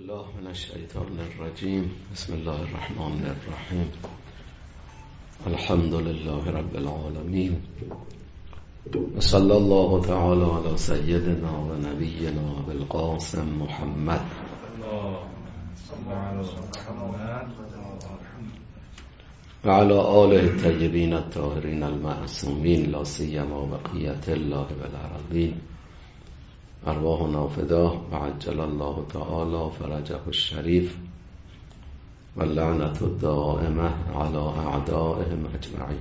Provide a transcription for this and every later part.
بالله من الشیطان الرجیم. بسم الله الرحمن الرحیم. الحمد لله رب العالمین و صلی الله تعالی علی سیدنا و نبینا بالقاسم محمد و علی آله الطیبین الطاهرین المعصومین لا سیما بقیة الله بالارضین ارواحنا فداه و عجل الله تعالی فرجه الشریف و لعنت الدائمه علی اعدائهم اجمعین.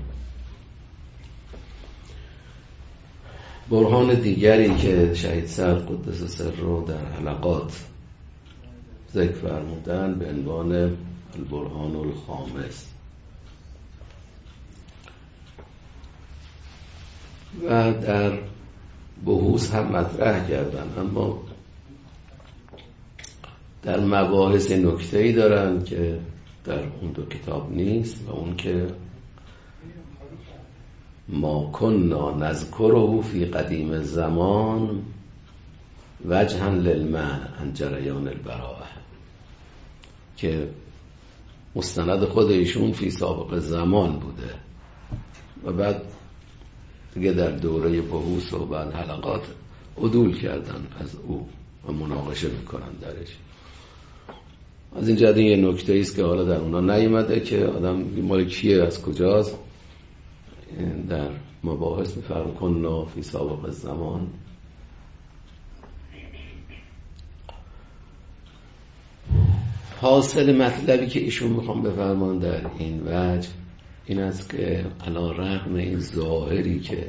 برهان دیگری که شهید سعد قدس سره در حلقات ذکر فرمودن به عنوان البرهان الخامس و در بحوث هم مطرح کردن، اما در مباحث نکته‌ای دارن که در اون دو کتاب نیست و اون که ما کنا نذکره فی قدیم الزمان وجها للمنع عن جریان البراءه، که مستند خود ایشون فی سابق زمان بوده و بعد دیگه در دوره بحوث و بعد حلقات عدول کردن از او و مناقشه میکنن درش. از این جهت یه نکته ایست که حالا در اونا نیومده که آدم مال کیه، از کجاست. در مباحث میفرم کنا فی سابق زمان. حاصل مطلبی که ایشون میخوام بفرمان در این وجه این است که علی رغم این ظاهری که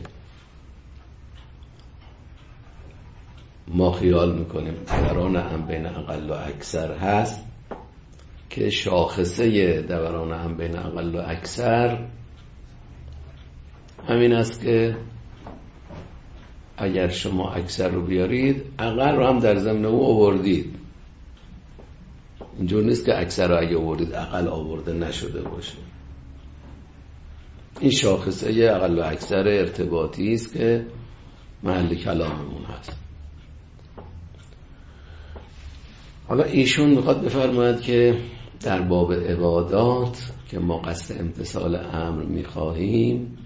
ما خیال میکنیم دوران هم بین اقل و اکثر هست، که شاخصه دوران هم بین اقل و اکثر همین است که اگر شما اکثر رو بیارید اقل رو هم در ضمن او آوردید. اینجور نیست که اکثر رو اگه آوردید اقل آورده نشده باشه. این شاخصه اقل و اکثر ارتباطی است که محل کلاممون هست. حالا ایشون میخواد بفرماید که در باب عبادات که ما قصد امتثال امر میخواهیم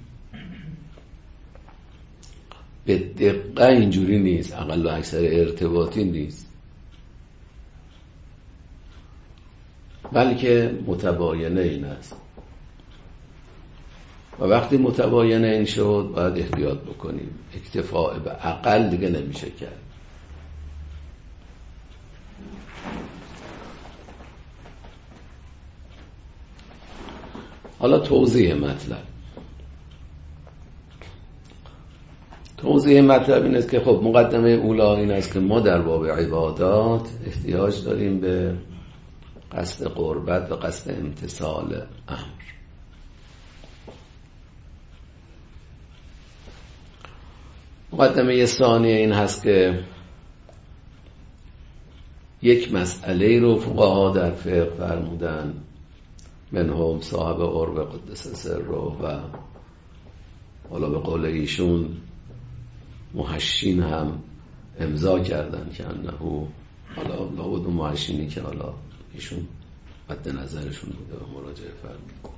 به دقیقه اینجوری نیست، اقل و اکثر ارتباطی نیست، بلکه متباینه این است و وقتی متباینه این شد باید احتیاط بکنیم. اکتفاء به اقل دیگه نمیشه کرد. حالا توضیح مطلب این است که خب مقدمه اولا این است که ما در باب عبادات احتیاج داریم به قصد قربت و قصد امتثال امر. مقدمه ثانیه این هست که یک مسئله رو فقها در فقه فرمودن، منهم صاحب عروه قدس سره و حالا به قول ایشون محشین هم امضا کردن که انه حالا لابد محشینی که حالا ایشون مد نظرشون بوده و مراجعه فرمود.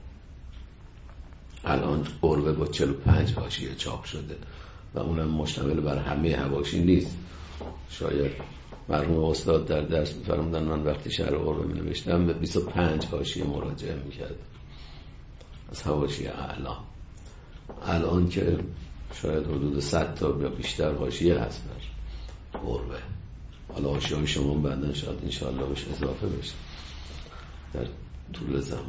الان عروه با 45 حاشیه چاپ شده و اونم مشتمل بر همه حواشی نیست. شاید مرحوم استاد در درس فرمودن من وقتی شرح عروه می نوشتم به 25 حاشیه مراجعه می کردم از حواشی اعلا. الان که شاید حدود 100 تا یا بیشتر حاشیه هست بر عروه. حالا حاشیه های شما بعدن شاید انشاءالله بهش اضافه بشه در طول زمان.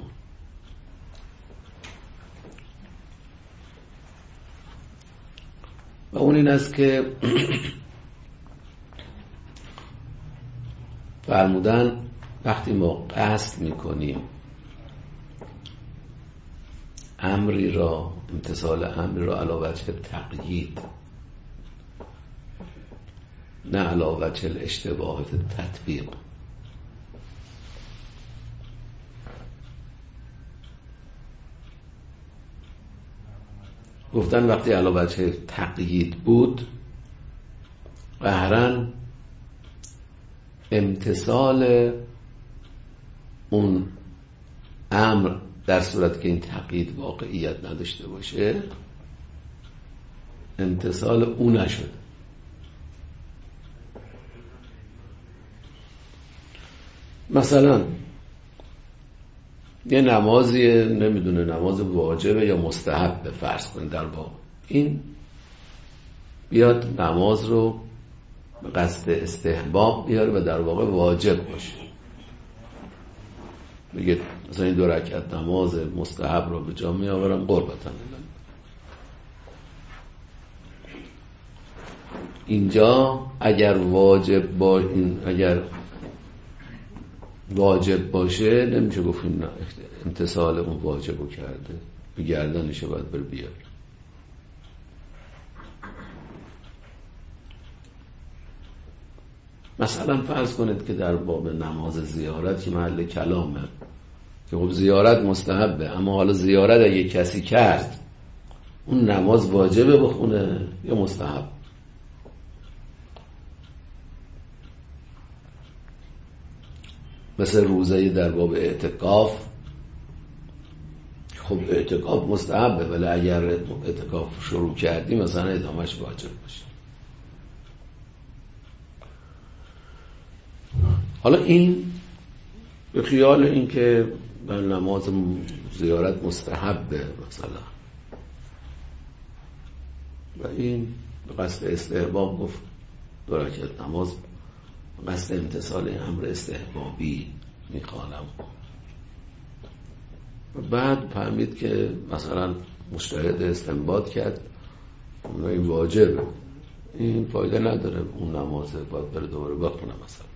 و اون این است که فرمودن وقتی ما قصد میکنیم امری را، امتثال امری را علی وجه تقیید نه علی وجه الاشتباه فی التطبیق، گفتن وقتی علی وجه تقیید بود قهرن امتثال اون امر در صورت که این تقیید واقعیت نداشته باشه امتثال او نشده. مثلا یه نمازی نمیدونه نماز واجبه یا مستحب فرض کنید در واقع این بیاد نماز رو به قصد استحباب بیاره و در واقع واجب باشه، میگه مثلا این 2 رکعت نماز مستحب رو به جا می آورم قربتن. اینجا اگر واجب باشه نمیشه گفت این امتثال اون واجب رو کرده، به گردنشه باید بر بیار. مثلا فرض کنید که در باب نماز زیارت که محل کلامه که خب زیارت مستحبه، اما حالا زیارت اگه کسی کرد اون نماز واجبه بخونه یا مستحب؟ مثل روزه در باب اعتکاف، خب اعتکاف مستحبه ولی اگر اعتکاف شروع کردی مثلا ادامهش واجب باشه. حالا این به خیال این که نماز زیارت مستحبه مثلا و این به قصد استحباب گفت 2 رکعت نماز به قصد امتثال امر استحبابی میخوانم و بعد فهمید که مثلا مجتهد استنباط کرد این واجبه، این فایده نداره اون نمازه باید بره دوباره بخونه مثلا.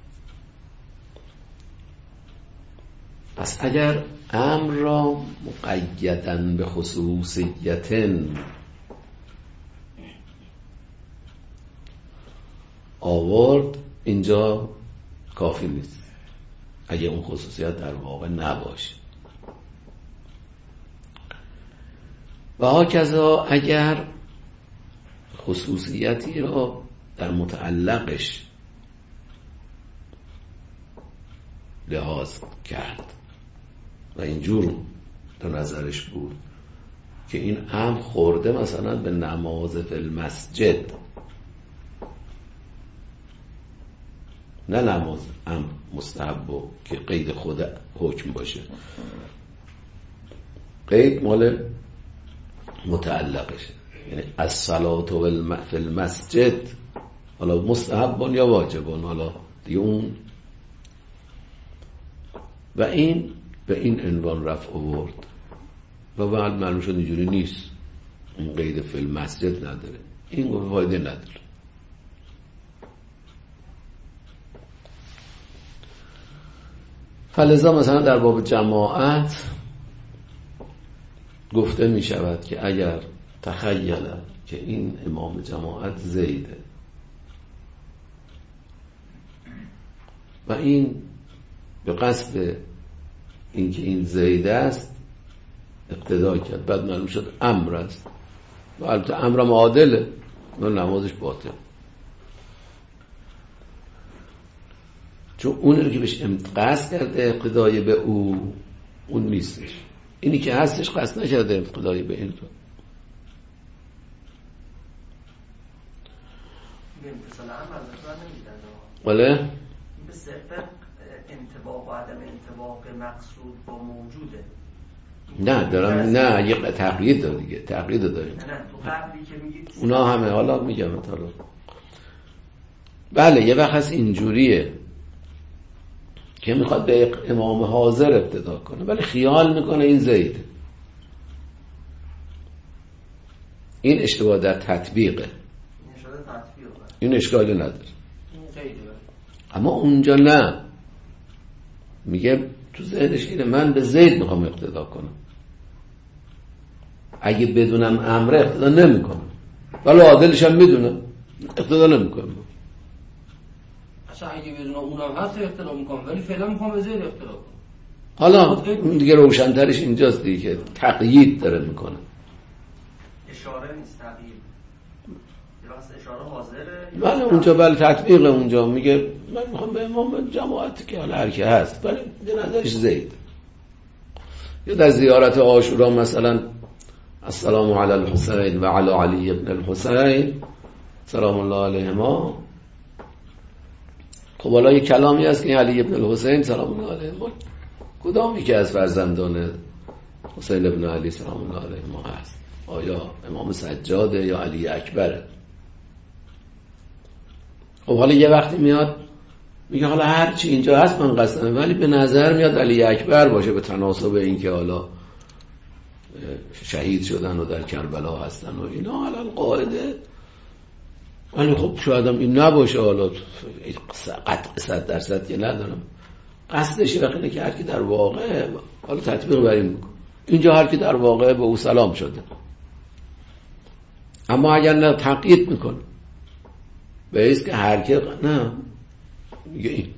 پس اگر امر را مقیداً به خصوصیت آورد اینجا کافی نیست اگه اون خصوصیت در واقع نباشه. و هاکذا اگر خصوصیتی را در متعلقش لحاظ کرد و اینجور در نظرش بود که این امر خورده مثلا به نماز فی المسجد، نه نماز امر مستحب که قید خود حکم باشه، قید مال متعلقشه، یعنی الصلاة فی المسجد حالا مستحب یا واجب حالا دیگه اون و این به این عنوان رفع آورد و بعد معلوم شد اینجوری نیست، این قید فی المسجد نداره، این گفت فایده نداره. فلذا مثلا در باب جماعت گفته می شود که اگر تخیل که این امام جماعت زیده و این به قصد اینکه این زیده است اقتدا کرد، بعد معلوم شد امر است و البته امرم عادله و نمازش باطل، چون اونی که بهش قصد کرده اقتدای به او اون نیستش، اینی که هستش قصد نکرده اقتدای به این تو. ولی به صرف انطباق و عدم انطباق مقصود با موجوده. نه دارم نه یه تقیید داره دیگه، تقیید داریم. نه تو قبلی که میگید اونا همه حالا میگم حالا بله یه وقت هست اینجوریه که میخواد به امام حاضر ابتدا کنه ولی خیال میکنه این زیده، این اشتباه در تطبیقه، این اشکالی نداره، اما اونجا نه، میگه تو ذهنش اینه من به زید میخوام اقتدا کنم، اگه بدونم امر اقتدا نمیکنم ولی عادلش هم میدونم اقتدا نمیکنم. اصلا اگه بدونم اونم هست اقتدا میکنم ولی فعلا میخوام به زید اقتدا کنم. حالا دیگه روشن‌ترش اینجاست دیگه که تقیید داره میکنه، اشاره نیست، تقیید اشاره حاضره. بله اونجا بله تطبیق اونجا میگه من میخوام به امام جماعت که حالا هر کی هست ولی به نظرش زید. یا در زیارت عاشورا مثلا السلام علی الحسین و علی علی ابن الحسین سلام الله علیهما. خب حالا یه کلامی هست که علی ابن الحسین سلام الله علیهما کدامی که از فرزندان حسین ابن علی سلام الله علیهما هست؟ آیا امام سجاده یا علی اکبره؟ خب حالا یه وقتی میاد میگه حالا هر چی اینجا هست من قسمه، ولی به نظر میاد علی اکبر باشه به تناسب این که حالا شهید شدن و در کربلا هستن و اینا الان قاعده. ولی خب شاید هم این نباشه، حالا قطع 100% که ندارم. قصدش اینه که هر کی در واقع حالا تطبیق بریم بکن اینجا هر کی در واقع به او سلام شده، اما اگر نه تقیید میکنه به ایست که هر کی نه میگه این.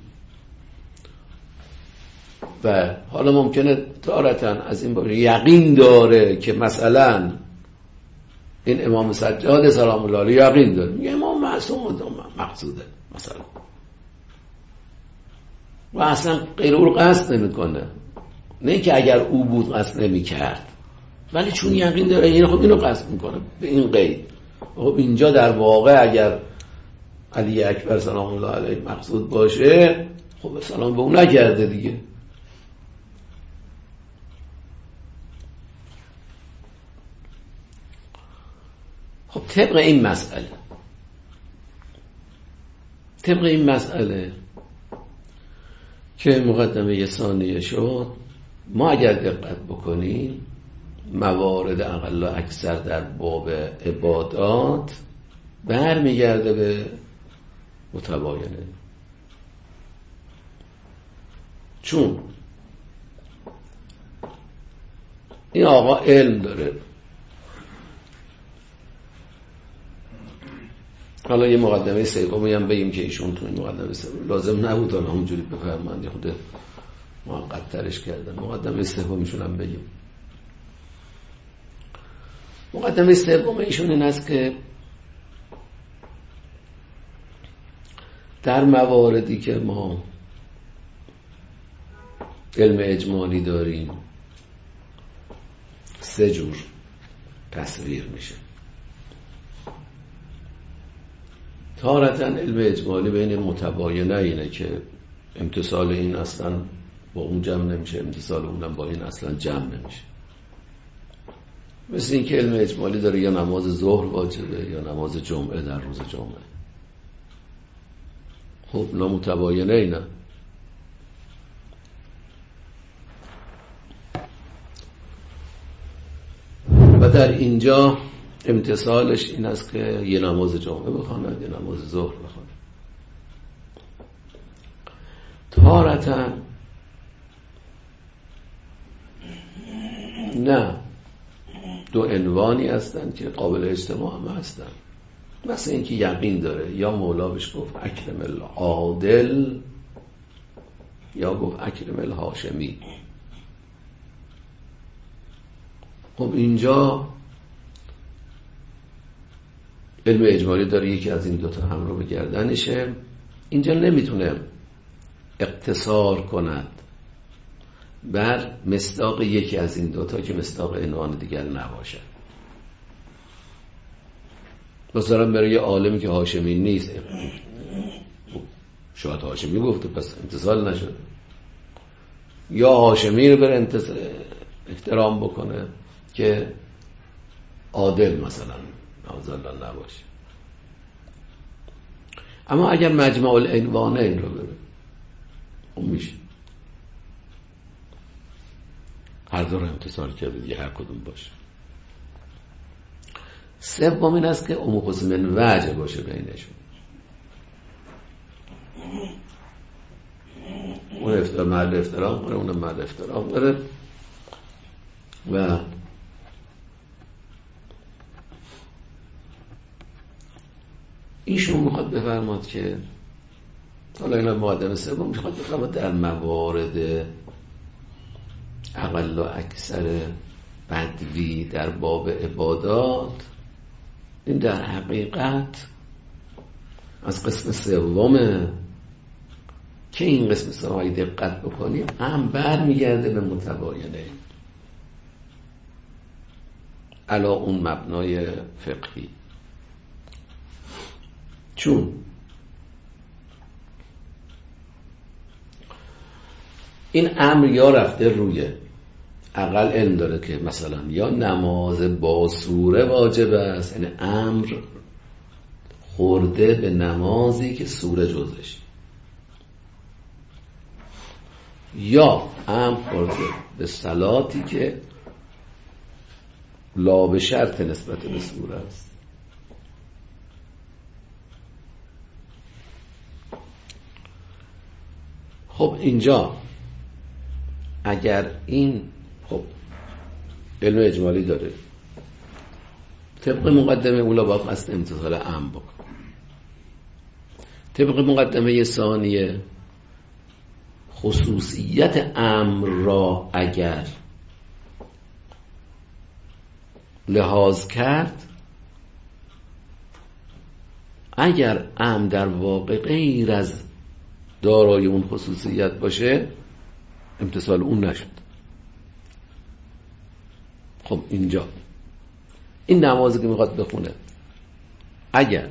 و حالا ممکنه تارتاً از این باشه یقین داره که مثلا این امام سجاد سلام الله علیه یقین داره، میگه امام معصوم مقصوده مثلا، و اصلا غیر او قصد نمیکنه. نه که اگر او بود قصد نمیکرد، ولی چون یقین داره این خب اینو قصد میکنه به این قید. خب اینجا در واقع اگر علی اکبر سلام الله علیه مقصود باشه خب سلام به اون نکرده دیگه. خب طبق این مسئله که مقدمه ثانیه شد، ما اگر دقت بکنیم موارد اقل و اکثر در باب عبادات برمیگرده به متباینه. چون این آقا علم داره، حالا یه مقدمه سومی هم بگیم که ایشون تو این مقدمه سوم لازم نبود حالا اونجوری بفرمایند، خود موقت ترش کردن. مقدمه سومیشون هم بگیم. مقدمه سوم ایشون این است که در مواردی که ما علم اجمالی داریم 3 جور تصویر میشه. تارتاً علم اجمالی بین متباینه اینه که امتصال این اصلا با اون جمع نمیشه، امتصال اونم با این اصلا جمع نمیشه. مثل این که علم اجمالی داره یا نماز ظهر واجبه یا نماز جمعه در روز جمعه. خب نامتباینه اینا. و در اینجا امتصالش این است که یه نماز جمعه بخواند یه نماز ظهر بخواند. تارتاً نه، 2 عنوانی هستند که قابل اجتماع هم هستند. مثل این که یقین داره، یا مولا بهش گفت اکرم العادل یا گفت اکرم الهاشمی. خب اینجا علم اجمالی داره یکی از این 2 تا هم رو به گردنشه. اینجا نمیتونه اقتصار کند بر مصداق یکی از این 2 تا که مصداق عنوان دیگر نباشه. مثلا برای یه عالمی که هاشمی نیست، شاید هاشمی گفته پس امتصال نشد، یا هاشمی رو بر احترام بکنه که عادل مثلا نازالله نباشه. اما اگر مجمع العنوانین رو بره اون میشه هر 2 رو امتصال کرده دیگه، هر کدوم باشه. سوم این است که اموخص من وجه باشه بینشون. اون محل افترام داره، اونم محل افترام داره. و ایشون میخواد بفرماد که حالا اینا مقدمه سوم میخواد بفرماد در موارد اقل و اکثر بدوی در باب عبادات این در حقیقت از قسم سومه که این قسم سوم دقت بکنیم هم برمیگرده به متباینه علا اون مبنای فقهی. چون این امر یا رفته روی اقل علم داره که مثلا یا نماز با سوره واجب است، یعنی امر خورده به نمازی که سوره جزش، یا امر خورده به صلاتی که لا به شرط نسبت به سوره است. خب اینجا اگر این خب علم اجمالی داره، طبق مقدمه اولا با قصد امتثال امر بکن. طبق مقدمه ثانیه خصوصیت امر را اگر لحاظ کرد، اگر امر در واقع غیر از دارای اون خصوصیت باشه امتثال اون نشد. خب اینجا این نمازی که میخواد بخونه اگر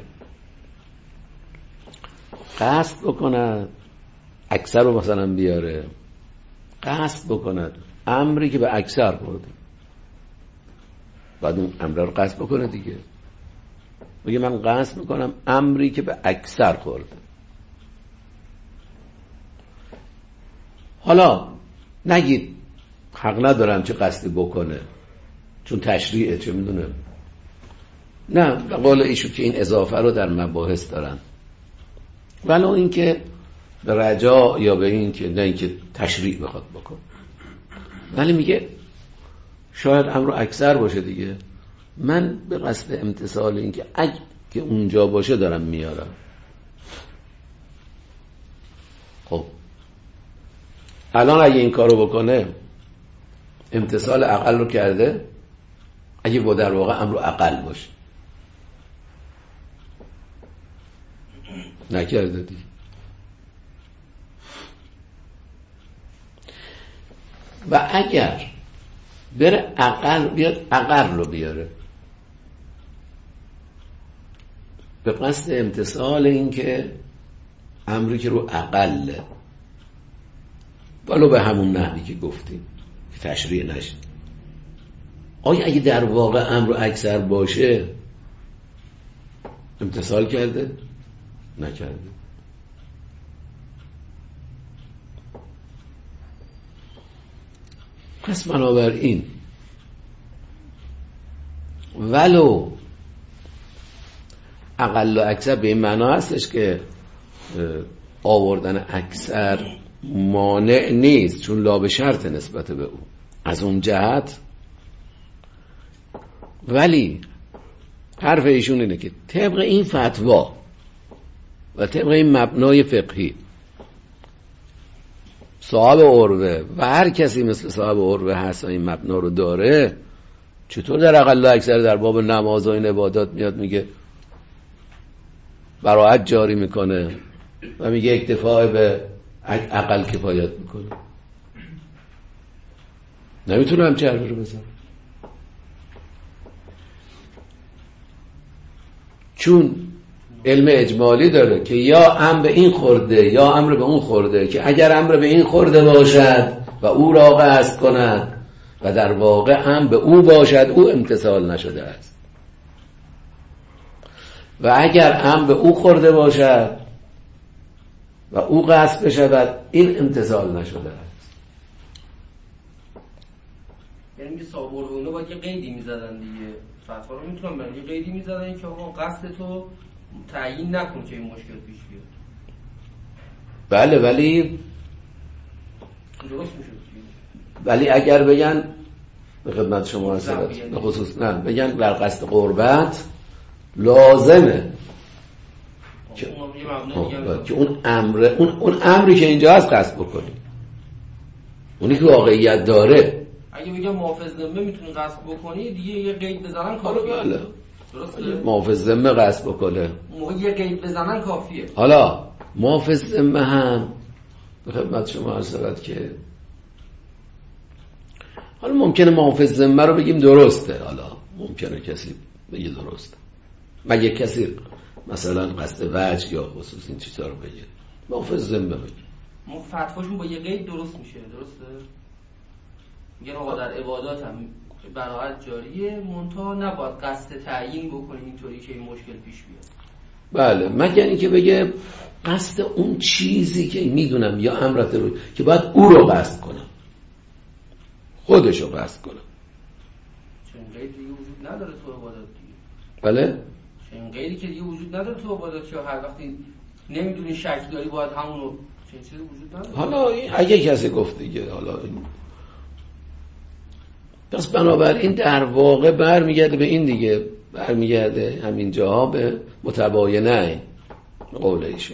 قصد بکند اکثر رو مثلا بیاره، قصد بکند امری که به اکثر خورده، بعد اون امر رو قصد بکنه دیگه، بگه من قصد میکنم امری که به اکثر خورده. حالا نگید حق ندارم چه قصدی بکنه چون تشریعه چه میدونه، نه به قول ایشو که این اضافه رو در مباحث دارن، ولو این که به رجا یا به این که نه این که تشریع بخواد بکن، ولی میگه شاید امر اکثر باشه دیگه، من به قصد امتثال این که اگه که اونجا باشه دارم میارم. خب الان اگه این کارو بکنه امتثال اقل رو کرده، اگه با در واقع امر اقل باشه نکرده دیگه. و اگر بره اقل بیاد اقل رو بیاره به قصد امتثال این که امری که رو اقله، ولو به همون نحوی که گفتیم که تشریع نشه، آیا اگه در واقع امر اکثر باشه امتثال کرده؟ نکرده. پس بنابراین ولو اقل و اکثر به این معنا هستش که آوردن اکثر مانع نیست، چون لا به شرط نسبت به او از اون جهت، ولی حرف ایشون اینه که طبق این فتوا و طبق این مبنای فقهی صاحب عروه و هر کسی مثل صاحب عروه هست این مبنا رو داره، چطور در اقل و اکثر در باب نماز و این عبادات میاد میگه براحت جاری میکنه و میگه اکتفاء به اقل کفایت میکنه؟ نمیتونه همچه حرفی رو بزنه، چون علم اجمالی داره که یا امر به این خورده یا امر به اون خورده، که اگر امر به این خورده باشد و او را قصد کند و در واقع امر به او باشد او امتثال نشده است، و اگر امر به او خورده باشد و او قصد بشود این امتثال نشده است. یعنی که صاحب اونو باید یه قیدی میزدن دیگه، فتوا رو میتونم برن یه قیدی میزدن که آقا قصد تو تعیین نکن که این مشکل پیش بیاد. بله ولی درست میشه. ولی اگر بگن به خدمت شما حضرت به خصوص نه بگن بر قصد قربت لازمه که اون امری که اینجا هست قصد بکنی، اونی که واقعیت داره. اگه بگم محافظ ذمه میتونی قصد بکنی دیگه یه قید بزنن کارو. بله درسته؟ محافظ ذمه قصد بکنه موقع یه قید بزنن کافیه. حالا محافظ ذمه هم به خدمت شما عرض شود که حالا ممکنه محافظ ذمه رو بگیم درسته، حالا ممکنه کسی بگه درسته، مگه کسی مثلا قصد وجه یا خصوص این چیزا رو بگه، محافظ ذمه بگه ما فتواشون با یه قید درست میشه. درسته؟ میگن آقا در عبادات هم براحت جاریه، منتها نباید قصد تعیین بکنیم اینطوری که این مشکل پیش بیاد. بله، مگر اینکه بگه قصد اون چیزی که میدونم یا امرت رو که باید او رو قصد کنم، خودش رو قصد کنم. چون قید دیگه وجود نداره تو عبادات دیگه. بله؟ چون قیدی که دیگه وجود نداره تو عبادات، یا هر وقتی نمیدونی شک داری باید همونو، چون چیزی وجود نداره. حالا اگه کسی گفت دیگه، حالا پس بنابراین در واقع برمیگرده به این دیگه، برمیگرده همین جاها به متباینه قول ایشون.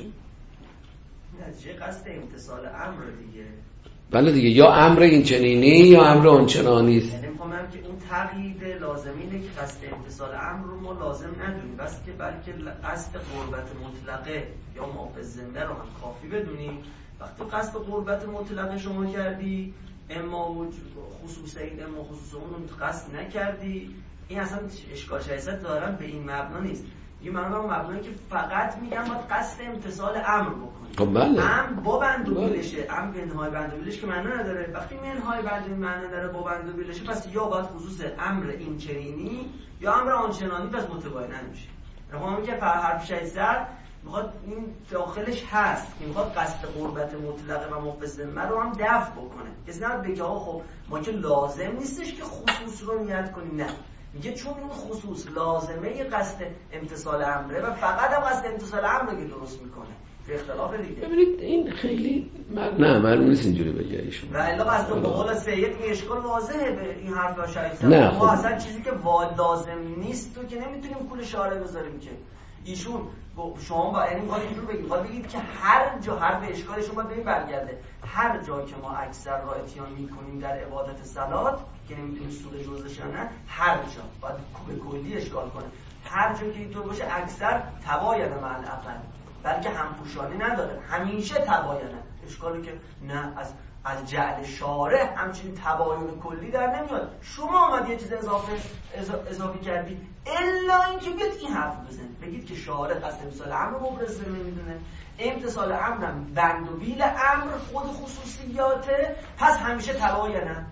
نتیجه قصد امتصال امر دیگه. بله دیگه، یا امر این چنینی یا امر اون چنانی است. یعنی میخوام که اون تقیید لازم اینه که قصد امتصال امر رو ما لازم ندونیم، بس که بلکه قصد قربت مطلقه یا محافظ ذمه رو هم کافی بدونیم. وقتی قصد قربت مطلقه شما کردی، اما خصوص این اما خصوص اون رو قصد نکردی، این اصلا اشکال شایسته دارن به این مبنا نیست. یه مبنایی که فقط میگم باید قصد امتصال امر بکنی. خب بله. امر با بند و بیلشه، امر منهای بند و بیلش که معنی نداره. وقتی منهای بند و معنی داره با بند و بیلشه، پس یا باید خصوص امر این چنینی یا امر آنچنانی، پس متباینه میشه. رقم میگه حرف شایسته میخواد این داخلش هست که میخواد قصد قربت مطلقه و محافظ ذمه رو هم دفع بکنه. کسی نباید بگه آقا خب ما که لازم نیستش که خصوص رو نیت کنیم، نه، میگه چون این خصوص لازمه قصد امتصال امره و فقط هم قصد امتصال امره که درست میکنه. به اختلاف دیگه ببینید این خیلی نه معلوم نیست اینجوری بگه ایشون. و الا قصد قول سید اشکال واضحه به این حرف و شایسته. نه ما خب. اصلا چیزی که لازم نیست تو که نمیتونیم کول شارع بذاریم که. ایشون شما با یعنی میخواد اینجور بگید، میخواد بگید که هر جا حرف اشکالشون باید به این برگرده، هر جا که ما اکثر را اتیان میکنیم در عبادت صلات که نمیتونیم سود جزش یا نه، هر جا باید به کلی اشکال کنه. هر جا که اینطور باشه اکثر تباینه مع الاقل، بلکه همپوشانی نداره، همیشه تباینه. اشکالی که نه از جعل شارع همچین تباین کلی در نمیاد. شما اومد یه چیز اضافه کردی، الا اینکه بیاد این حرف بزنید بگید که شارع قصد امتصال امر مبرز نمیدونه، امتصال امرم بند و بیل امر خود خصوصیاته، پس همیشه تباینه.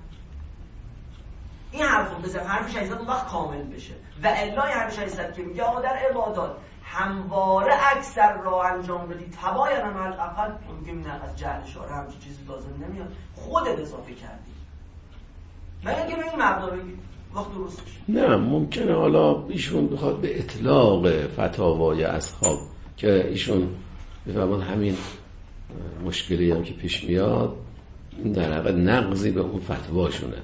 این حرفو بزن، حرف شایسته اون وقت کامل بشه. و الا حرف شایسته که میگه آقا در عبادات همواره اکثر را انجام بدی تباینه مع الاقل، میگیم نه از جهل شارع همچین چیزی لازم نمیاد، خودت اضافه کردی. مگه که به این مبنا بگید وقت درست میشه. نه ممکنه حالا ایشون بخواد به اطلاق فتاوای اصحاب که ایشون بفرماد همین مشکلی هم که پیش میاد این در حقیقت نقضی به اون فتواشونه.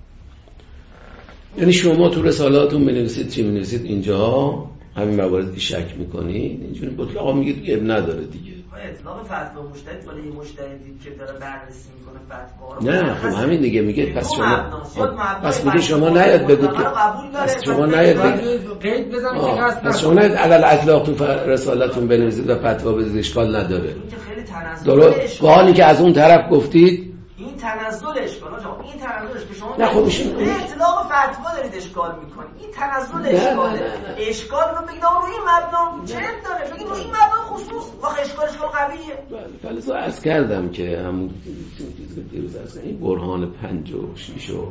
یعنی شما تو رسالاتون بنویسید چی بنویسید، اینجا همین مواردی شک میکنید اینجوری بود آقا میگید اب نداره دیگه. اطلاق فتوا مجتهد ولی یه مجتهدی که داره بررسی میکنه فتوا رو، نه خب همین دیگه میگه پس شما پس میگه شما نیاد بگید که پس شما نیاد قید بزنید که قصد پس شما نیاد علل اطلاق تو رسالتون بنویسید و فتوا بدید، اشکال نداره. این که خیلی تنزل درست با حالی که از اون طرف گفتید این تنزل اشکال آقا، این تنزلش که شما نه خب ایشون اطلاق فتوا دارید اشکال میکنید، این تنزل اشکاله. اشکال رو بگید آقا روی مبنا چه داره، بگید روی مبنا خصوص واقع اشکالش قویه. فلسفه عرض کردم که همون دیروز عرض این برهان 5 و 6 و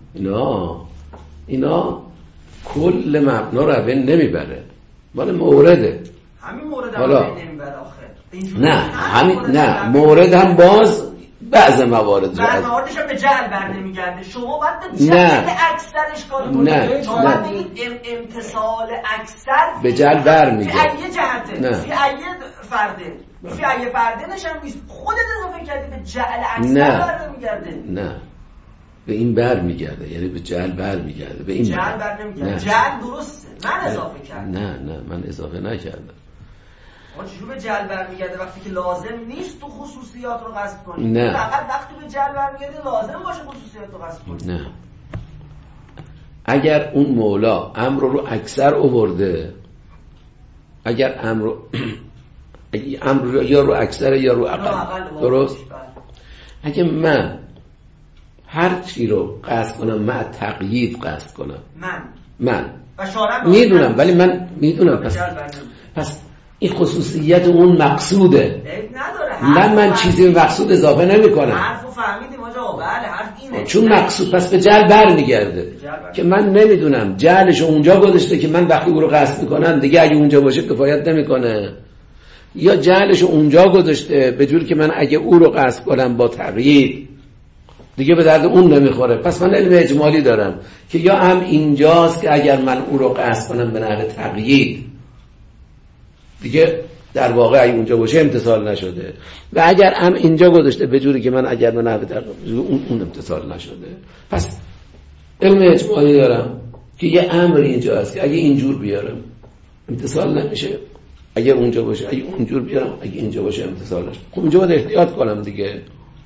اینا کل مبنا رو اول نمیبره، مال مورده. همین مورد حالا نمیبره آخه. نه همین نه مورد هم باز بعض موارد بعض مواردش هم به جهل بر نمیگرده. شما باید به جهل اکثر اشکال کنید. نه شما باید امتصال اکثر به جهل بر میگرده. فی ایه جهته، فی ایه فرده، فی ایه فرده نشم نیست. خودت اضافه کردی به جهل اکثر بر نمیگرده. نه به این بر میگرده، یعنی به جهل بر میگرده. به این جهل بر نمیگرده. جهل درسته، من اضافه کردم. نه من اضافه نکردم. ما چجور به جعل برمیگرده وقتی که لازم نیست تو خصوصیات رو قصد کنی؟ نه فقط وقتی به جعل برمیگرده لازم باشه خصوصیات رو قصد کنی. نه اگر اون مولا امر رو اکثر آورده، اگر امر یا رو اکثر یا رو اقل، درست؟ اگه من هر چی رو قصد کنم، من تقیید قصد کنم، من میدونم، ولی من میدونم پس این خصوصیت اون مقصوده، من چیزی به مقصود اضافه نمی کنم. حرفو فهمیدیم آجا، بله حرف اینه، چون مقصود پس به جعل برمیگرده که من نمیدونم جعلش اونجا گذاشته که من وقتی او رو قصد میکنم دیگه اگه اونجا باشه کفایت نمیکنه، یا جعلش اونجا گذاشته به جوری که من اگه او رو قصد کنم با تقیید دیگه به درد اون نمیخوره. پس من علم اجمالی دارم که یا هم اینجاست که اگر من او رو قصد کنم به نحو تقیید دیگه در واقع اگه اونجا باشه امتصال نشده، و اگر هم اینجا گذاشته به جوری که من اگر به نحو تقیید اون امتصال نشده. پس علم اجمالی دارم که یه امر اینجا هست که اگه اینجور بیارم امتصال نمیشه، اگر اونجا باشه اگه اونجور بیارم اگه اینجا باشه امتصال نشه. خب اینجا باید احتیاط کنم دیگه.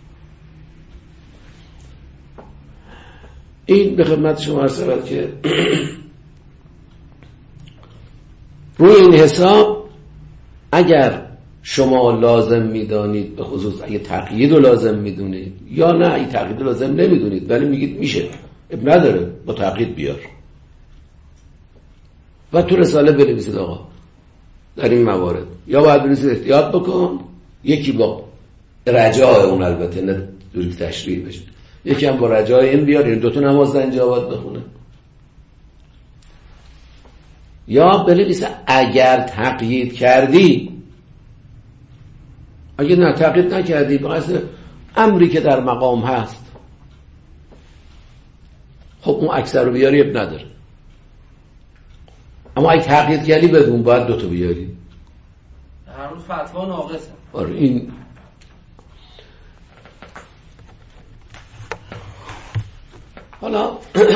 این به خدمت شما عرض شود که روی این حساب اگر شما لازم میدانید، به خصوص اگه تقیید رو لازم میدونید یا نه این تقیید رو لازم نمیدونید ولی میگید میشه، اب نداره با تقیید بیار و تو رساله بنویسید آقا در این موارد، یا باید بنویسید احتیاط بکن، یکی با رجاء اون البته نه دوری تشریح بشه، یکی هم با رجاء این بیار، این دوتا نماز در اینجا باید بخونه، یا بنویسید اگر تقیید کردی، اگه نه تقیید نکردی بقیده امری که در مقام هست خب اون اکثر رو بیاری اب نداره، اما اگه تقیید کردی بدون باید دوتا بیاری. هر روز فتوا ناقصه. آره این حالا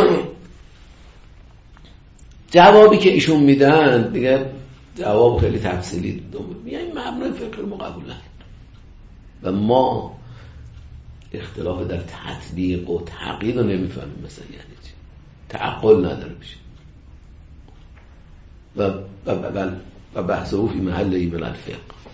جوابی که ایشون میدن دیگه جواب خیلی تفصیلی میگن مبنای فکر ما قبول نداریم و ما اختلاف در تطبیق و تقیید رو نمیفهمیم، مثلا یعنی چی تعقل نداره میشه و بحث او فی محله من الفقه.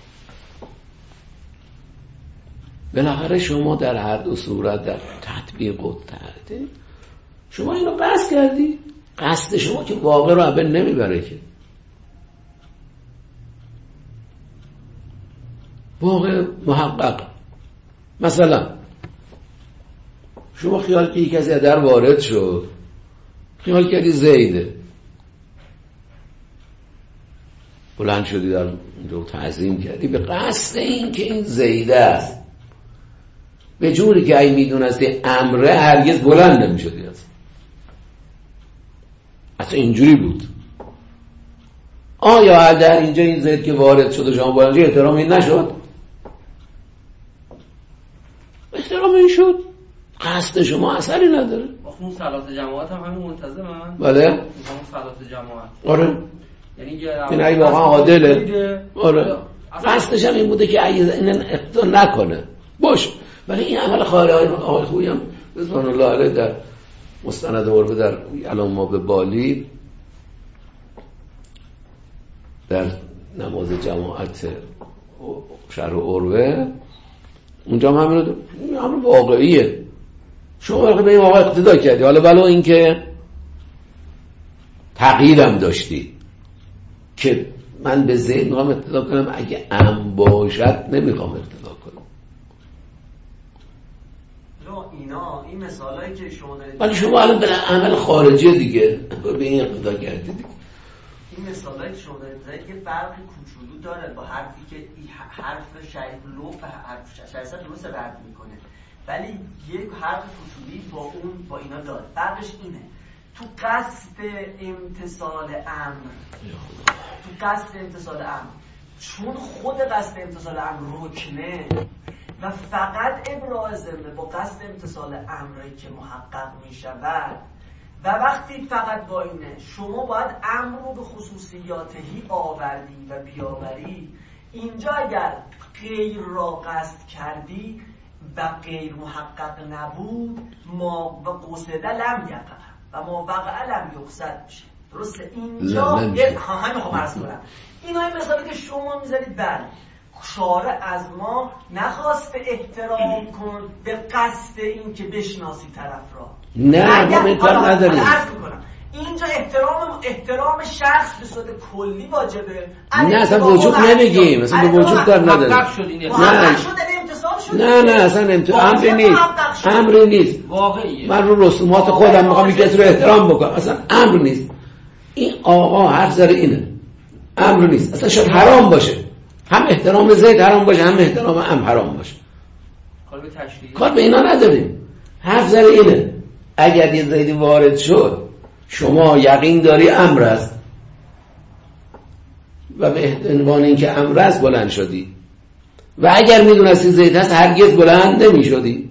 بالاخره شما در هر دو صورت در تطبیق و تقیید شما اینو قصد کردی، قصد شما که واقع رو اول نمیبره، که واقع محقق. مثلا شما خیال که یک کسی در وارد شد، خیال کردی زیده، بلند شدی در اونجا تعظیم کردی به قصد این که این زیده است، به جوری که ای میدونستی امره هرگز بلند نمیشدی، اصلا اینجوری بود. آیا در اینجا این زید که وارد شد و شما بلند شد احترام این نشد؟ احترام این شد، قصد شما اثری نداره. اون صلات جماعت هم همین منتظمن؟ بله همون صلات جماعت. آره یعنی این واقعا عادله. آره قصدش هم این بوده که این اقتدا نکنه باش، ولی این عمل خواهر آقای خویی هم رضوان الله علیه در مستند عروه در الان ما به بالی در نماز جماعت شهر عروه اونجا هم همین واقعیه، شما به این واقع اقتدا کردی، حالا بلا این که تقییدم داشتی که من به ذهن میخوام اقتدا کنم، اگه ام باشد نمیخوام اقتدا کنم. این مثالایی که شما دارید ولی شما الان به عمل خارجی دیگه به این اقتدا کردید. این مثالایی که شما دارید یه فرق کوچولو داره با حرفی که حرف شریف لو و حرف شریف درست رد میکنه، ولی یک حرف کوچولی با اینا داره. فرقش اینه تو قصد امتصال امر، چون خود قصد امتصال امر رکنه و فقط ابراز با قصد امتصال امری که محقق می شود، و وقتی فقط با اینه شما باید امر رو به خصوصیاتهی آوردی و بیاوری. اینجا اگر غیر را قصد کردی و غیر محقق نبود ما و قصده لم یقع، و ما وقع لم یقصد میشه. درسته؟ اینجا همین میخوام عرض کنم این های مثالی که شما میذارید بله شارع از ما نخواست احترام کن به قصد این که بشناسی طرف را. نه ما میتونم نداریم. عرض میکنم اینجا احترام شخص به صورت کلی واجبه. نه اصلا وجود نمیگیم، اصلا به وجود در نداریم. نه اصلا امری نیست واقعیه. من رو رسومات خودم میخوام یک کسی رو احترام بکنم، اصلا امر نیست. این آقا حرف زره اینه، امر نیست. اصلا شاید حرام باشه، هم احترام زید حرام باشه هم احترام حرام باشه، کار به اینا نداریم. حرف زره اینه اگر یه زیدی وارد شد شما یقین داری امر است و به عنوان اینکه امر است بلند شدی و اگر میدونستی زید هست هرگز بلند نمی شدی.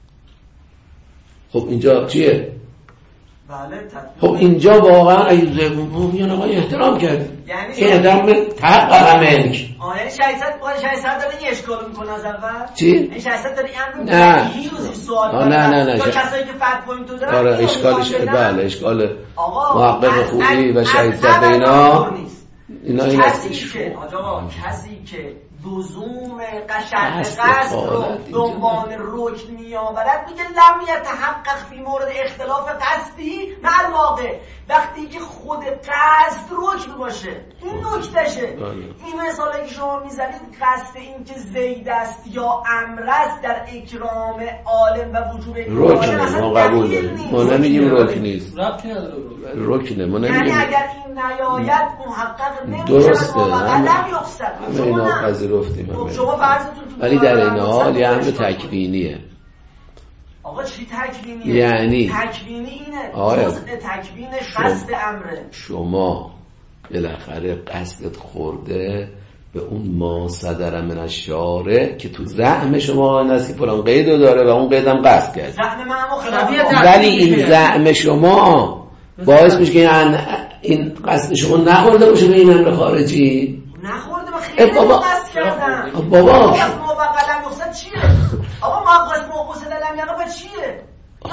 خب اینجا چیه؟ خب اینجا واقعا اگه میان آقای احترام کرد این احترام تحقق منک. یعنی 600 داره این اشکال میکنه از اول؟ چی؟ این 600 داره این امر میکنه هیروزی سوال نه تا کسایی که فرد پوینتو دارن آره اشکالش بله اشکال محقق خوبی و 600 اینا این هستش. کسی که لزوم قصد رو دنبال رکن میآورد میگه لم یتحقق فی مورد اختلاف قصدی مع الواقع. وقتی که خود قصد رکن باشه این نکتهشه. این مثالی که شما میزنید قصد این که زید است یا امر است در اکرام عالم و وجوب رکنه ما قبول داریم، ما نمیگیم رکن نیست، رکنه ما نمیگیم. یعنی اگر این نیاید محقق نمیشه درسته لم یقصد. همه اینا پذیرفتیم شما فرضتون ولی در این حال یه امر تکوینیه. آقا چی تکوینیه؟ یعنی تکوینی اینه جزء تکوین قصد امره. شما بالاخره قصدت خورده به اون ما صدر من الشارع که تو زعم شما این است که فلان قیدو داره و اون قیدم قصد کرد. زعم من اما خلافیه. ولی این زعم شما باعث میشه که این قصد شما نخورده باشه به این امر خارجی. نخورده، من خیلی قصد کردم. بابا ما قلم یقصد چیه؟ آقا ما قصد لم یقع چیه؟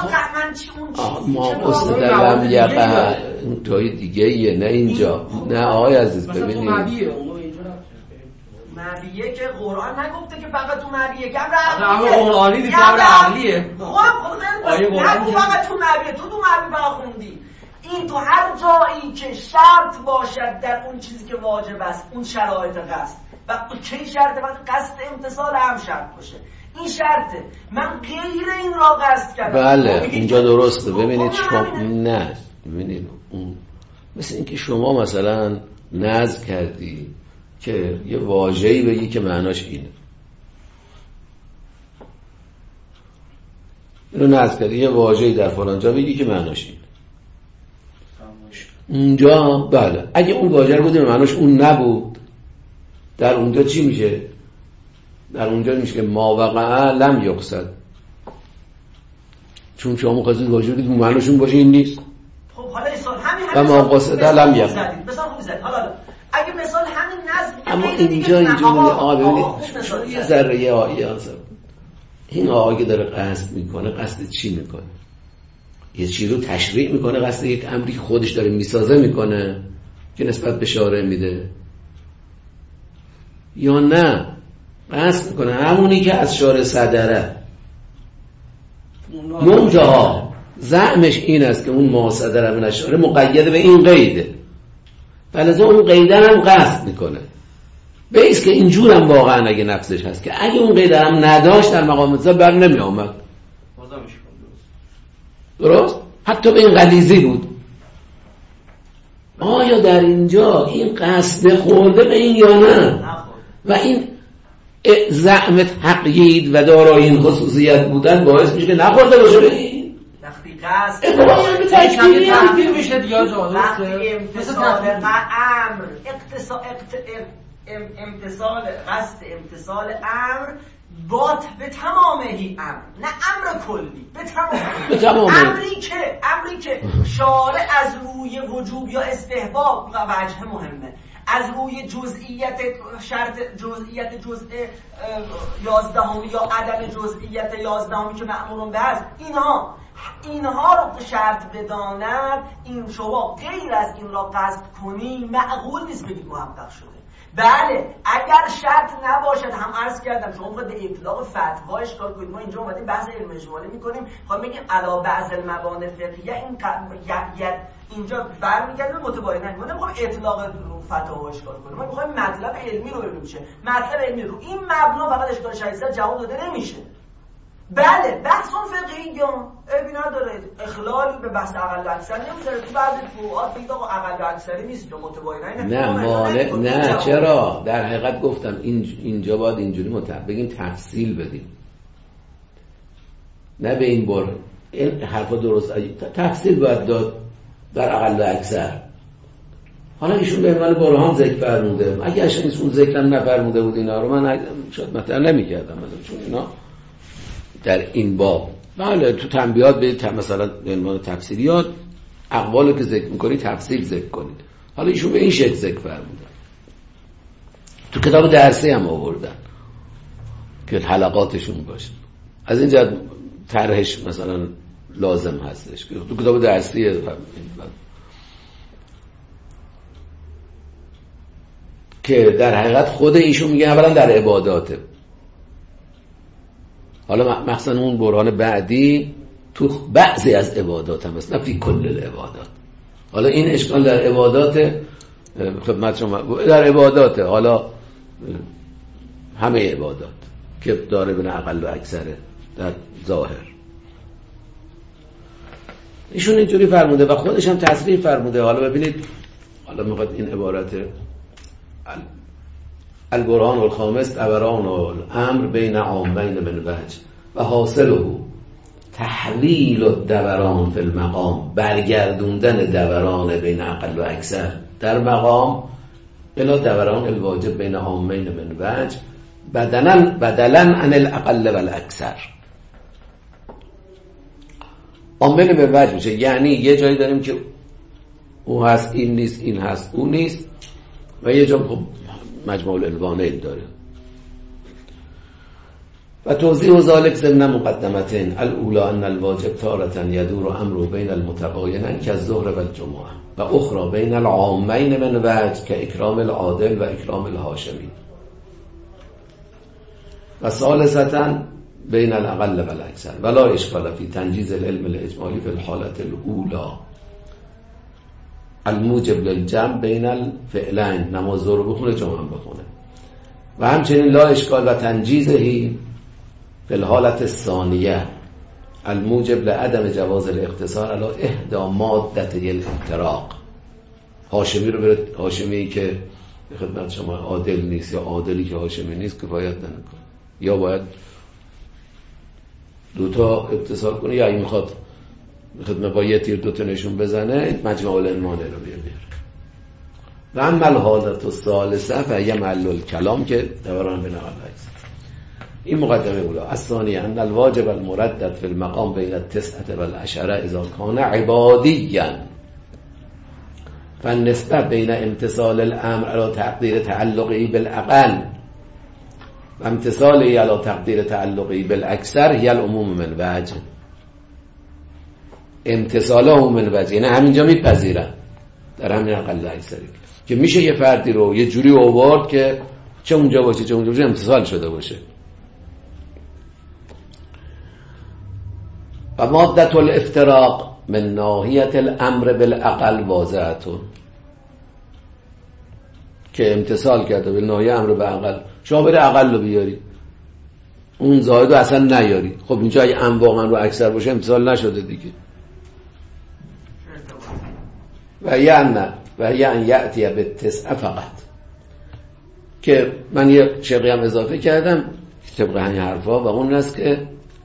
ما قصد لم یقع جای دیگه ایه، نه اینجا. نه آقای عزیز ببینید معبیه که قرآن نگفته که فقط تو معبیه که امر قرآنی نیست، امر عقلیه. خب نگو فقط تو معبیه، تو معبیه فقط خوندی. این تو هر جایی که شرط باشد در اون چیزی که واجب است، اون شرایط قصد و کی شرطه؟ وقتی قصد امتثال هم شرط باشه. این شرطه، من غیر این را قصد کردم. بله اینجا درسته. ببینید شما نه ببینید اون مثل اینکه شما مثلا نظر کردی که یه واژه‌ای بگی که معناش اینه، اینو نظر کردی یه واژه‌ای در فلان جا بگی که معناش اینه. اونجا بله اگه اون واژه رو بودیم معناش اون نبود، در اونجا چی میشه؟ در اونجا میشه که ما وقع لم یقصد، چون شما مخواستید واژه بودید معناش اون باشه این نیست. خب حالا مثال همین و ما قصد لم یقع. مثال خوب زدید. حالا اگه مثال همین نظم اما اینجا آقا ببینید یه ذره یه آیه این آقا داره قصد میکنه، قصد چی میکنه؟ یه چیزی رو تشریع میکنه، قصد یک امری خودش داره میسازه میکنه که نسبت به شارع میده، یا نه قصد میکنه همونی که از شارع صدره، منتها زعمش این است که اون ما صدره من شارع مقید به این قیده، فلذا اون قیده هم قصد میکنه. بیس که اینجور هم واقعا اگه نفسش هست که اگه اون قیده هم نداشت در مقام اتزا بر نمی آمد. درست؟ حتی به این غلیظی بود. آیا در اینجا این قصد خورده به این یا نه؟ و این زعم تقیید و دارای این خصوصیت بودن باعث میشه که نخورده باشه به این. وقتی قصد تکبیر میشه دیگه جا وقتی امتصال امر امتصال قصد امتصال امر بات به تمامهی امر، نه امر کلی، به تمام امری که شارع از روی وجوب یا استحباب و وجه مهمه از روی جزئیت شرط جزئیت جزء 11 یا عدم جزئیت 11 که مأمورون به است، اینها رو شرط بداند، این شما غیر از این را قصد کنی معقول نیست بگید محقق شده. بله اگر شرط نباشد، هم عرض کردم شما باید به اطلاق فتوا اشکال کنید. ما اینجا اومدیم بحث علم اجمالی میکنیم، خواهیم بگیم علا بعض المبانی فقهیه، این اینجا برمیگرده به متباینه. ما نمیخوایم اطلاق فتوا اشکال کنیم، ما میخوایم مطلب علمی رو ببینیم چه مطلب علمی رو این مبنا فقط اشکال شریعت جواب داده نمیشه. بله بحثون فقهیون ابی نداره، اخلالی به بحث اقل و اکثر نمیذاره. تو بعضی فروعات بگید آقا اقل و اکثری نیست یا متباینه. نه چرا؟ در حقیقت گفتم اینجا باید اینجوری بگیم تفصیل بدیم، نه به این بار این حرفا درست تفصیل باید داد در اقل و اکثر. حالا ایشون به عنوان برهان ذکر فرموده، اگه ایشون ذکر نفرموده بود اینا رو من شاید مطرح نمی‌کردم، چون اینا در این باب بله تو تنبیهات به مثلا به عنوان تفسیریات اقوالو که ذکر می‌کنی تفصیل ذکر کنید. حالا ایشون به این شکل ذکر فرمودن، تو کتاب درسی هم آوردن که حلقاتشون باشه. از این جهت طرحش مثلا لازم هستش که تو کتاب درسی که در حقیقت خود ایشون میگه اولا در عباداته. حالا مثلا اون برهان بعدی تو بعضی از عبادات هم هست، نه فی کل العبادات. حالا این اشکال در عبادات خدمت شما در عبادات، حالا همه عبادات که داره بین اقل و اکثره در ظاهر ایشون اینجوری فرموده و خودش هم تصریح فرموده. حالا ببینید، حالا میخواد این عبارت البرهان الخامس دوران الامر بین عامین من وجه و حاصله تحلیل الدوران فی المقام، برگردوندن دوران بین اقل و اکثر در مقام الی دوران الواجب بین عامین من وجه بدلا عن الاقل و الاکثر. عامین من وجه میشه یعنی یه جایی داریم که او هست این نیست، این هست اون نیست، و یه جا خب مجموع الالبانین داره. و توضیح ذلك ضمن مقدمتين الاولى ان الواجب تارة يدور امره بين المتباينين كالظهر والجمعه و اخرى بين العامين من وجه كاكرام العادل و اكرام الهاشمي و ثالثة بين الاقل والاكثر ولا اشكال في تنجيز العلم الاجمالي في الحالة الاولى الموجب للجمع بین الفعلین، نماز رو بخونه جمعه بخونه، و همچنین لا اشکال و تنجیزهی فی الحالت الثانیه الموجب لعدم جواز الاقتصار علی احدى مادته الافتراق. هاشمی رو برد، هاشمی که خدمت شما عادل نیست یا عادلی که هاشمی نیست کفایت نمیکنه، یا باید دوتا اتصال کنه یا این میخواد خدمت با یه تیر دوتا نشون بزنه مجموع الانمانه رو بیاره. و اما الحالت الثالثه فهی محل الکلام که دوران بین اقل و اکثر. این مقدمه اولا. الثانیه ان الواجب المردد فی المقام بین التسعه و العشره اذا کان عبادیا فالنسبه بین امتثال الامر علی تقدیر تعلقی بالاقل و امتثالی علی تقدیر تعلقی بالاکثر هی العموم من وجه. امتثاله هم من وجه یعنی همینجا میپذیرن در همین اقل اکثری که میشه یه فردی رو یه جوری آورد که چه اونجا باشه چه اونجا باشه امتثال شده باشه. و مادت الافتراق من ناحیت الامر بالاقل واضحتون که امتثال کرده به ناحیه امر بالاقل، شما بره اقل رو بیاری اون زائد رو اصلا نیاری، خب اینجا اگه ام واقعا رو اکثر باشه امتثال نشده دیگه. و یعنی یأتی به تسعه فقط، که من یه شقی هم اضافه کردم طبق همین حرفا و اون است که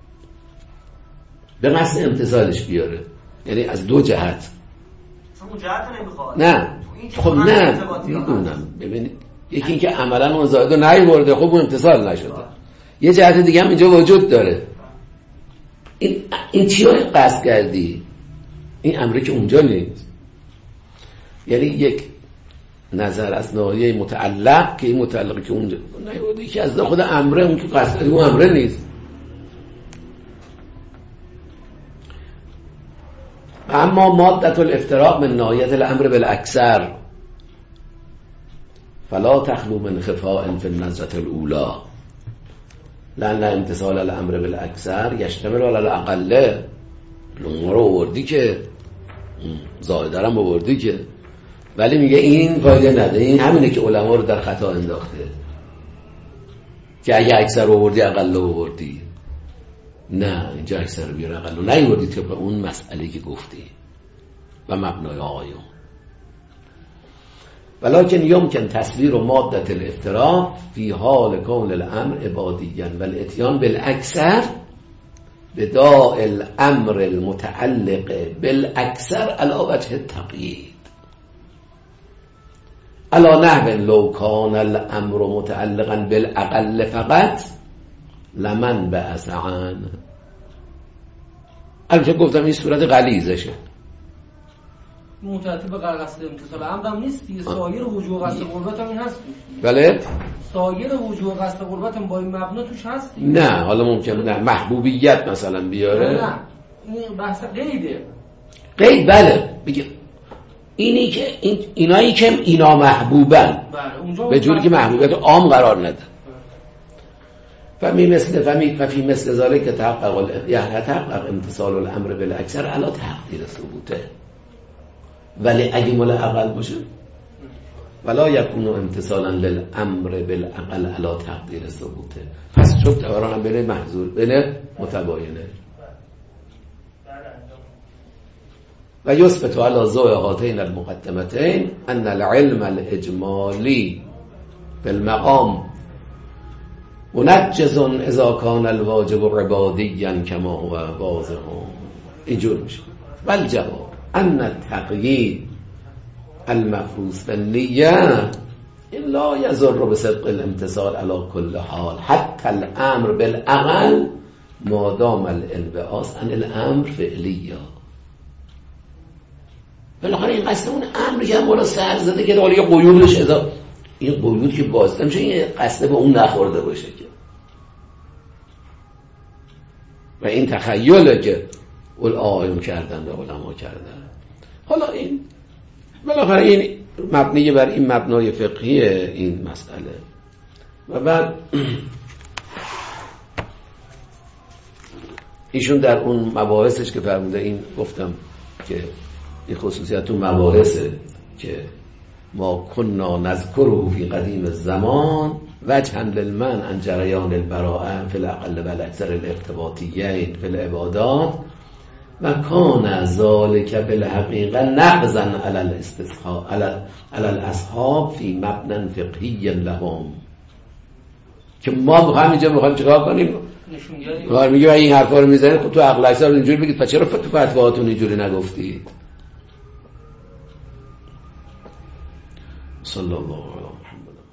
به قصد امتثالش بیاره، یعنی از دو جهت. اون جهت نمیخواد. نه خب نه میدونم، ببینید یکی این که عملا اون زائد رو نیورده، خب اون امتثال نشده. یه جهت دیگه هم اینجا وجود داره. این چی رو قصد کردی؟ این امری که اونجا نیست. یعنی یک نظر از ناحیه متعلق که این متعلقی که اونجا نیوردی که از خود امره، اون که قصد اون امره نیست. اما مادة الافتراق من ناحیت الامر بالاکثر فلا تخلو من خفاء فی النظرة الاولى لأن امتثال الامر بالاکثر یشتمل علی الاقل. اون رو آوردی که زائده هم آوردی که، ولی میگه این فایده نداره. این همینه که علما رو در خطا انداخته که اگه اکثر آوردی اقل آوردی. نه، اینجا اکثر رو بیار اقل نیوردی طبق اون مسئله که گفتی و مبنای آیون. ولكن يمكن تصویر مادة الافتراق في حال كون الامر عباديا والاتيان بالاكثر بداء الامر المتعلق بالاكثر على وجه التقييد على نحو لو كان الامر متعلقا بالاقل فقط لمن بعث عنه. البته گفتم این صورت غلیظشه، متعلق به قصد امتثال امر هم نیست دیگه. سایر وجوه قصد قربت هم این هست. بله، سایر وجوه قصد قربت هم با این مبنا توش هست دیگه. نه حالا ممکنه نه محبوبیت مثلا بیاره. نه این بحث قیده. قید بله بگه اینی که اینایی که اینا محبوبن به جوری که محبوبیت عام قرار نده. ففي مثل ذلك تحقق امتصال الامر بالاکثر علی تقدیر ثبوته. ولی اگه مال اقل باشه ولا یکون امتصالا للامر بالاقل علی تقدیر ثبوته. پس شد دوران بین محظور بین متباینه و یثبت علی ضوء هاتین المقدمتین ان العلم الاجمالی بالمقام منجز اذا كان الواجب عباديا كما هو واضح. اینجور میشه. والجواب ان التقیید المفروض بالنیه لا يضر بصدق الامتثال على كل حال حتى الامر بالاقل ما دام الانبعاث عن الامر فعليا. بالاخره این قصد اون امر که بالا سر زده که حالا یه قیودش اضافه، این قیود که بازده میشه این قصد به اون نخورده باشه که، و این تخیله که آیون کردن و علما کردن. حالا این بالاخره این مبنی بر این مبنای فقهی این مسئله. و بعد ایشون در اون مباحثش که فرموده، این گفتم که این خصوصیت اون مباحثه که ما كنا نذكره في قدیم الزمان وجها للمن عن جریان البراءه في الاقل والاكثر الارتباطيين في العبادات و كان ذلك بالحقيقه نقضا على الاستثقاء على الاصحاب في مبنى فقهي لهم. که ما میخوایم چیکار کنیم؟ میگه این حرفا رو میزنید خب تو عقل اکثر اینجوری بگید، پس چرا تو فتواهاتون اینجوری نگفتید؟ صلی الله علیه و محمد.